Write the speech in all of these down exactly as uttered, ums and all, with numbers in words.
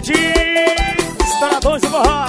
Ed, Estouradores do Forró.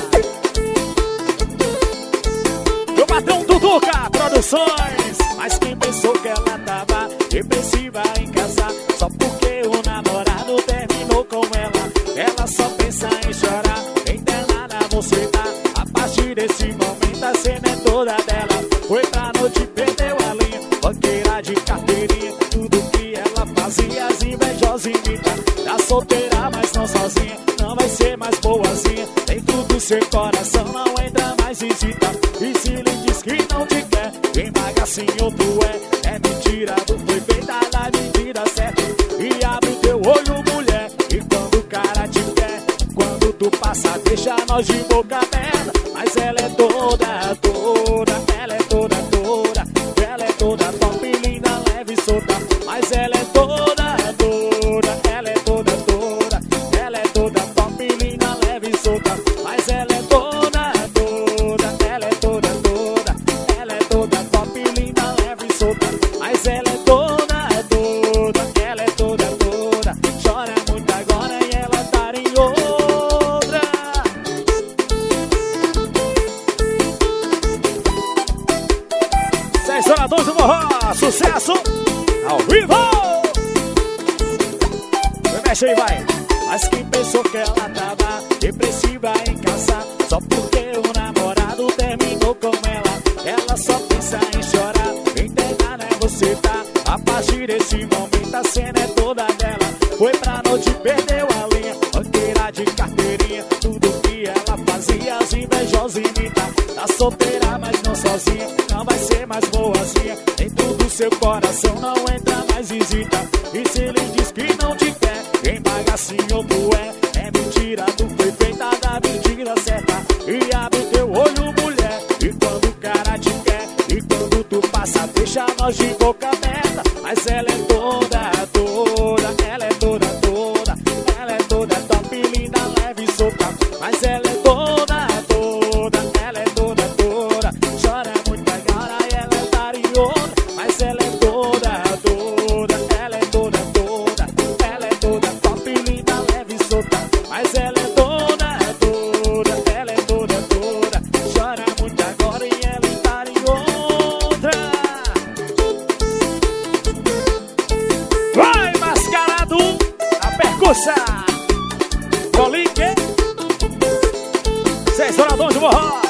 Meu patrão Tutuca Produções. Mas quem pensou que ela tava depressiva em casa só porque o namorado terminou com ela? Ela só pensa em chorar, internada você tá. A partir desse momento a cena é toda dela. Foi pra noite, perdeu a linha, banqueira de carteirinha. Tudo que ela fazia, as invejosas imitam. Tá solteira, mas não sozinha, não vai ser mais boazinha. Dentro do seu coração não entra mais visita. E se ele diz que não te quer, quem paga assim outro é. É mentira, tu foi feita da medida certa. E abre o teu olho, mulher, e quando o cara te quer, quando tu passa, deixa nós de boca aberta. Mas ela é toda, toda, ela é toda, toda. Ela é toda top, linda, leve e solta. Mas ela é toda, toda, ela é toda, toda. Ela é toda top, linda, leve e solta. Mas ela é toda, toda, ela é toda, toda. Ela é toda top, linda, leve e solta. Mas ela é toda, toda, ela é toda, toda. Chora muito agora e ela tá em outra. Seis Estouradores do Forró, sucesso ao vivo! Mexe aí, vai! Mas quem pensou que ela tava depressiva em casa só porque o namorado terminou com ela? Ela só pensa em chorar, internada é você tá. A partir desse momento a cena é toda dela. Foi pra noite, perdeu a linha, banqueira de carteirinha. Tudo que ela fazia, as invejosas imitam. Tá solteira, mas não sozinha, não vai ser mais boazinha. Dentro do seu coração não entra mais visita. E se ele diz que não te quer, quem paga assim outro é. É mentira, tu foi feita da medida certa. E abre o teu olho, mulher, e quando o cara te quer, e quando tu passa, deixa nós de boca aberta. Mas ela é toda, toda, ela é toda, toda. Ela é toda top, linda, leve e solta. Mas ela é toda, toda, ela é toda, toda. Chora muito agora e ela tá em outra. Mas ela é toda, toda, ela é toda, toda. Ela é toda top, linda, leve e solta. Mas ela é toda, toda, ela é toda, toda. Chora muito agora e ela tá em outra. Vai, mascarado, a percussa. Colinque, Seis Estouradores do Forró.